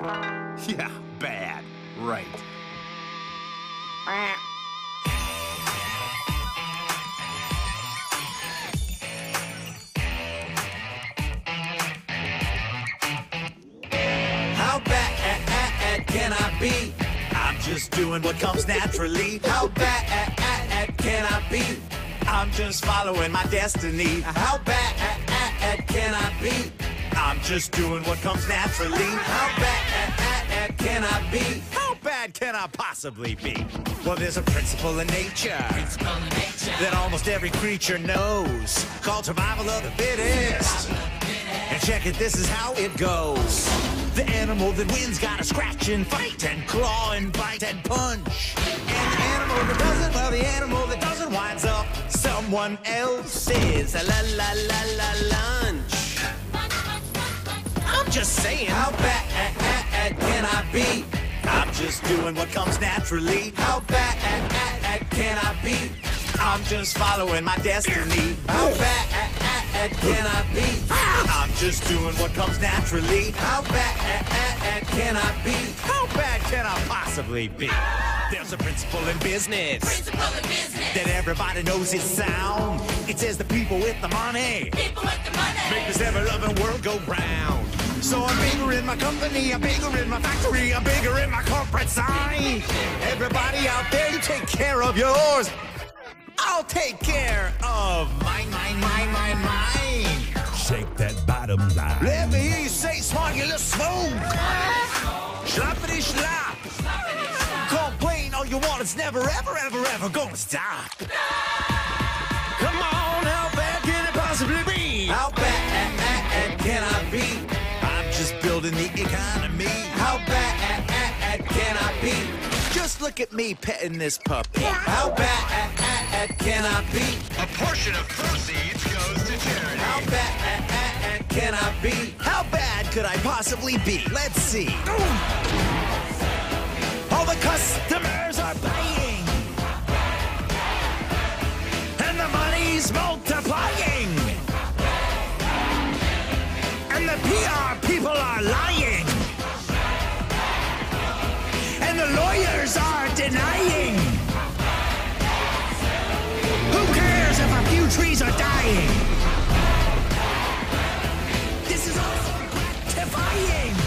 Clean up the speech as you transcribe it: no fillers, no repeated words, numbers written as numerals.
Yeah, bad. Right. How bad can I be? I'm just doing what comes naturally. How bad can I be? I'm just following my destiny. How bad can I be? I'm just doing what comes naturally. How bad can I be? How bad can I possibly be? Well, there's a principle in nature that almost every creature knows, called survival of the fittest. And check it, this is how it goes. The animal that wins gotta scratch and fight and claw and bite and punch. And the animal that doesn't, well, the animal that doesn't winds up someone else's lunch. I'm just saying, How bad can I be? I'm just doing what comes naturally. How bad can I be? I'm just following my destiny. How bad can I be? I'm just doing what comes naturally. How bad can I be? How bad can I possibly be? There's a principle in business that everybody knows is sound. It says the people with the money make this ever-loving world go round. So I'm bigger in my company, I'm bigger in my factory, I'm bigger in my corporate sign. Everybody out there, you take care of yours. I'll take care of mine. Shake that bottom line. Let me hear you say smart, you little smooth. Schlappity schlap. Complain all you want, it's never, ever gonna stop. Come on, how bad can it possibly be? How bad can I be? I'm just building the economy. How bad can I be? Just look at me petting this puppy. How bad can I be? A portion of proceeds goes to charity. How bad can I be? How bad could I possibly be? Let's see. All the customers are buying, and the money's multiplying, and the PR people are lying, and the lawyers are denying. Who cares if a few trees are dying? This is all so gratifying.